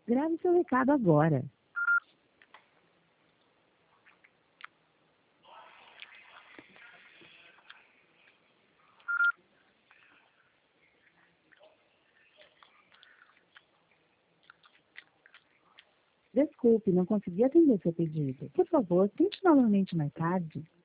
Grave seu recado agora. Desculpe, não consegui atender seu pedido. Por favor, tente novamente mais tarde.